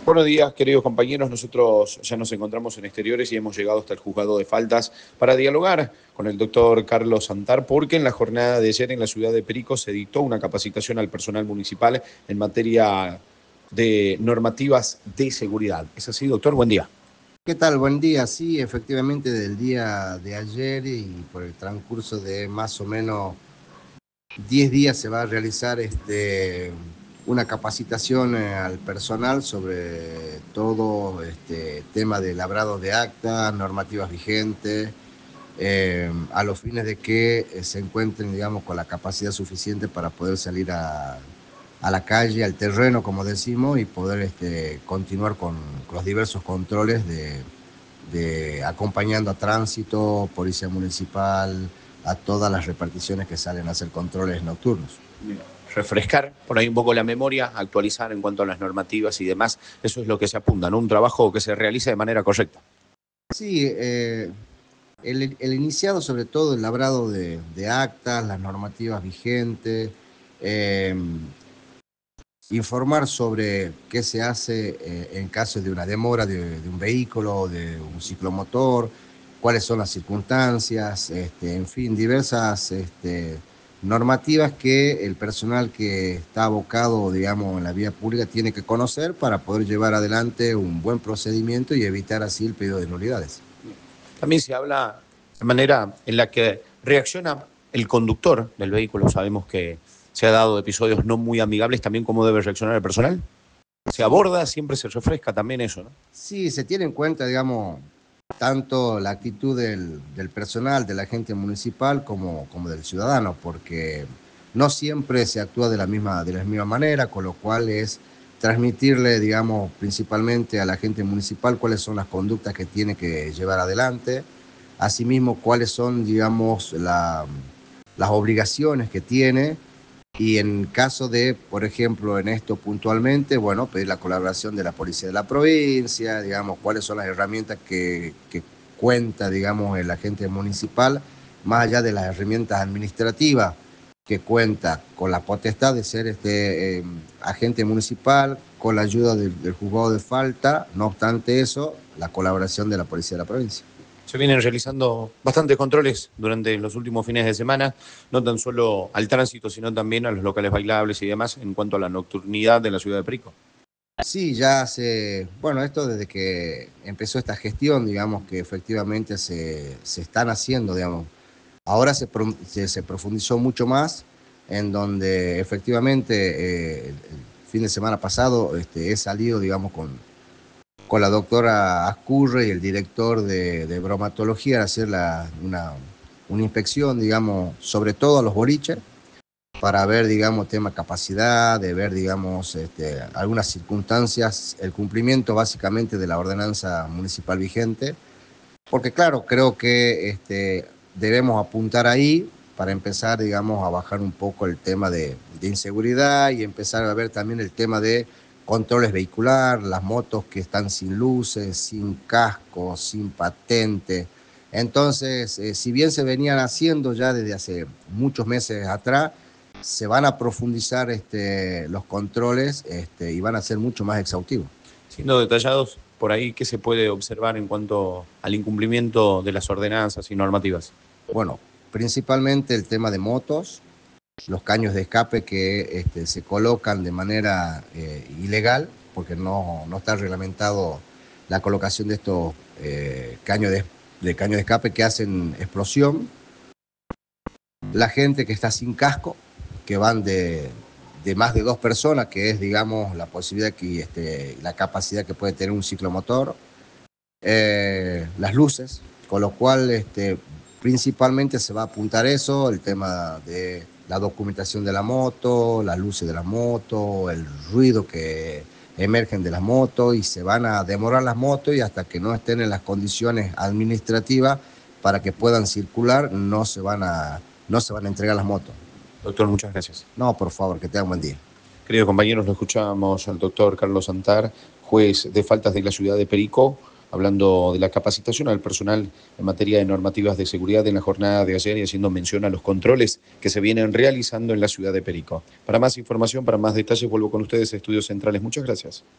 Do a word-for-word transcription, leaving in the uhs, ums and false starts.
Buenos días, queridos compañeros. Nosotros ya nos encontramos en exteriores y hemos llegado hasta el juzgado de faltas para dialogar con el doctor Carlos Santar, porque en la jornada de ayer en la ciudad de Perico se dictó una capacitación al personal municipal en materia de normativas de seguridad. ¿Es así, doctor? Buen día. ¿Qué tal? Buen día. Sí, efectivamente, del día de ayer y por el transcurso de más o menos diez días se va a realizar este, una capacitación eh, al personal sobre todo este tema de labrado de actas, normativas vigentes, eh, a los fines de que eh, se encuentren, digamos, con la capacidad suficiente para poder salir a, a la calle, al terreno, como decimos, y poder este, continuar con, con los diversos controles de, de acompañando a tránsito, policía municipal, a todas las reparticiones que salen a hacer controles nocturnos. Refrescar por ahí un poco la memoria, actualizar en cuanto a las normativas y demás. Eso es lo que se apunta, ¿no? Un trabajo que se realice de manera correcta. Sí, eh, el, el iniciado sobre todo el labrado de, de actas, las normativas vigentes, eh, informar sobre qué se hace eh, en caso de una demora de, de un vehículo, de un ciclomotor, cuáles son las circunstancias, este, en fin, diversas este, normativas que el personal que está abocado, digamos, en la vía pública tiene que conocer para poder llevar adelante un buen procedimiento y evitar así el pedido de nulidades. También se habla de manera en la que reacciona el conductor del vehículo. Sabemos que se ha dado episodios no muy amigables, también cómo debe reaccionar el personal. Se aborda, siempre se refresca también eso, ¿no? Sí, se tiene en cuenta, digamos, tanto la actitud del, del personal, del agente municipal, como, como del ciudadano, porque no siempre se actúa de la, misma, de la misma manera, con lo cual es transmitirle, digamos, principalmente al agente municipal cuáles son las conductas que tiene que llevar adelante, asimismo cuáles son, digamos, la, las obligaciones que tiene. Y en caso de, por ejemplo, en esto puntualmente, bueno, pedir la colaboración de la policía de la provincia, digamos, cuáles son las herramientas que, que cuenta, digamos, el agente municipal, más allá de las herramientas administrativas que cuenta con la potestad de ser este eh, agente municipal, con la ayuda del, del juzgado de falta, no obstante eso, la colaboración de la policía de la provincia. Se vienen realizando bastantes controles durante los últimos fines de semana, no tan solo al tránsito, sino también a los locales bailables y demás, en cuanto a la nocturnidad de la ciudad de Perico. Sí, ya hace, bueno, esto desde que empezó esta gestión, digamos que efectivamente se, se están haciendo, digamos. Ahora se, se, se profundizó mucho más, en donde efectivamente eh, el, el fin de semana pasado este, he salido, digamos, con, con la doctora Ascurre y el director de, de bromatología a hacer la, una, una inspección, digamos, sobre todo a los boliches, para ver, digamos, tema capacidad, de ver, digamos, este, algunas circunstancias, el cumplimiento básicamente de la ordenanza municipal vigente, porque claro, creo que este, debemos apuntar ahí para empezar, digamos, a bajar un poco el tema de, de inseguridad y empezar a ver también el tema de controles vehicular, las motos que están sin luces, sin casco, sin patente. Entonces, eh, si bien se venían haciendo ya desde hace muchos meses atrás, se van a profundizar este, los controles este, y van a ser mucho más exhaustivos. Siendo detallados, por ahí, ¿qué se puede observar en cuanto al incumplimiento de las ordenanzas y normativas? Bueno, principalmente el tema de motos, los caños de escape que este, se colocan de manera eh, ilegal, porque no, no está reglamentado la colocación de estos eh, caños de, de caños de escape que hacen explosión. La gente que está sin casco, que van de, de más de dos personas, que es, digamos, la posibilidad que, este, la capacidad que puede tener un ciclomotor. Eh, las luces, con lo cual este, principalmente se va a apuntar eso, el tema de la documentación de la moto, las luces de la moto, el ruido que emergen de las motos, y se van a demorar las motos y hasta que no estén en las condiciones administrativas para que puedan circular, no se van a, no se van a entregar las motos. Doctor, muchas gracias. No, por favor, que tengan buen día. Queridos compañeros, lo escuchamos al doctor Carlos Santar, juez de faltas de la ciudad de Perico, hablando de la capacitación al personal en materia de normativas de seguridad en la jornada de ayer y haciendo mención a los controles que se vienen realizando en la ciudad de Perico. Para más información, para más detalles, vuelvo con ustedes a Estudios Centrales. Muchas gracias.